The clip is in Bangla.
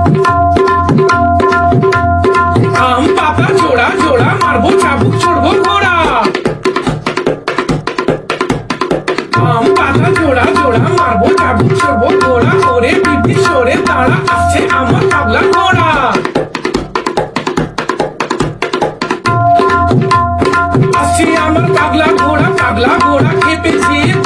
আম পাতা জোড়া জোড়া মারবো চাবুক ছুড়বো ঘোড়া। আম পাতা জোড়া জোড়া মারবো চাবুক ছুড়বো ঘোড়া। ওরে পিপি সরে দাঁড়া, আসছে আমার পাগলা ঘোড়া। আসছে আমার পাগলা ঘোড়া, পাগলা ঘোড়া খেপেছে